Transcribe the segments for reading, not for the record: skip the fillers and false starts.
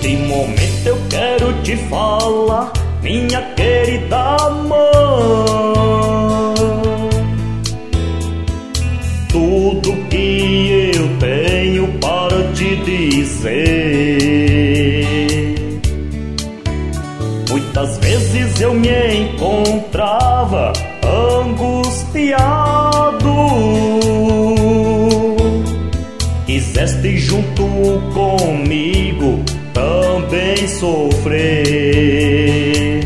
Neste momento eu quero te falar, minha querida mãe, tudo que eu tenho para te dizer. Muitas vezes eu me encontrava angustiado, quiseste junto comigo também sofrer.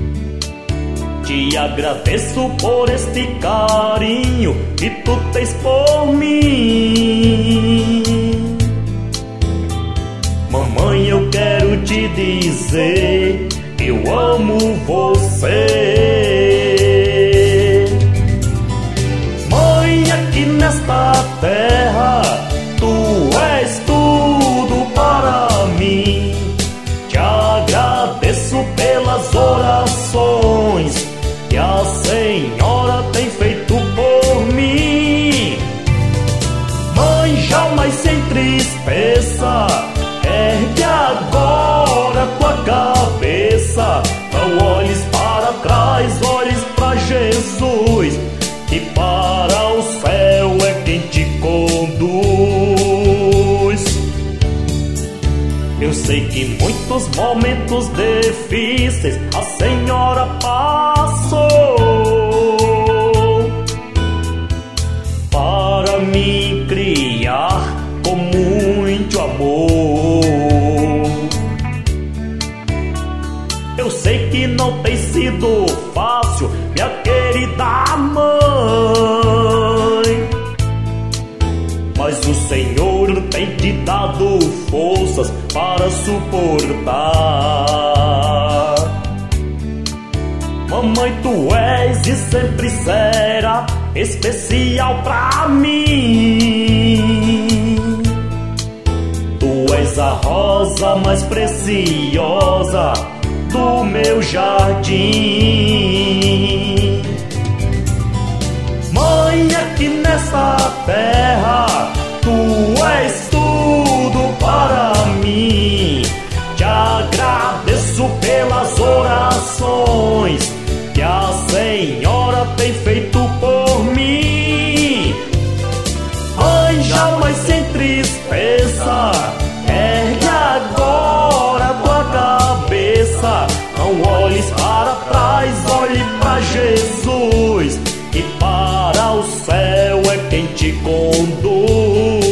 Te agradeço por este carinho que tu tens por mim. Mamãe, eu quero te dizer, eu amo você. Mãe, aqui nesta terra tu és tudo para mim. Te agradeço pelas orações que a Senhora tem feito por mim. Mãe, jamais se entristeça, ergue agora tua cabeça. Não olhes para trás, olhes para Jesus, que para o céu é quem te conduz. Eu sei que muitos momentos difíceis a Senhora passou para me criar com muito amor. Eu sei que não tem sido fácil, minha querida mãe, mas o Senhor tem te dado forças para suportar. Mamãe, tu és e sempre será especial pra mim. Tu és a rosa mais preciosa do meu jardim. Mãe, aqui nessa terra tu és tudo para mim. Te agradeço pelas orações que a Senhora tem feito por mim. Mãe, jamais se entristeça, ergue agora tua cabeça. Não olhes para trás, olhe para Jesus, que para o céu é quem te conduz.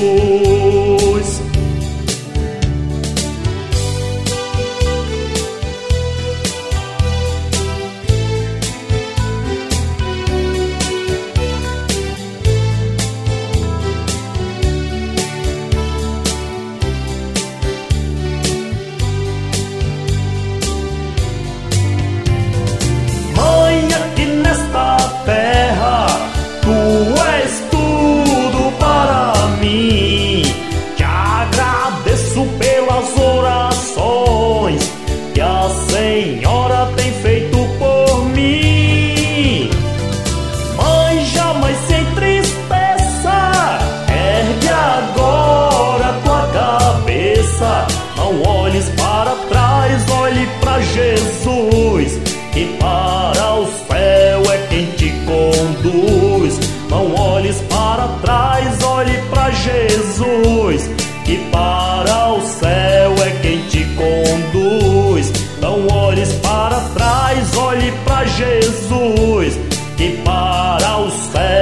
Mãe, aqui nesta terra tu és tudo para mim. Te agradeço pelas orações que a Senhora tem feito por mim. Mãe, jamais se entristeça, ergue agora tua cabeça. Não olhes para trás, olhe para Jesus, que para o céu é quem te conduz. Não olhes para trás, olhe para Jesus, que para o céu é quem te conduz. Não olhes para trás, olhe para Jesus, que para o céu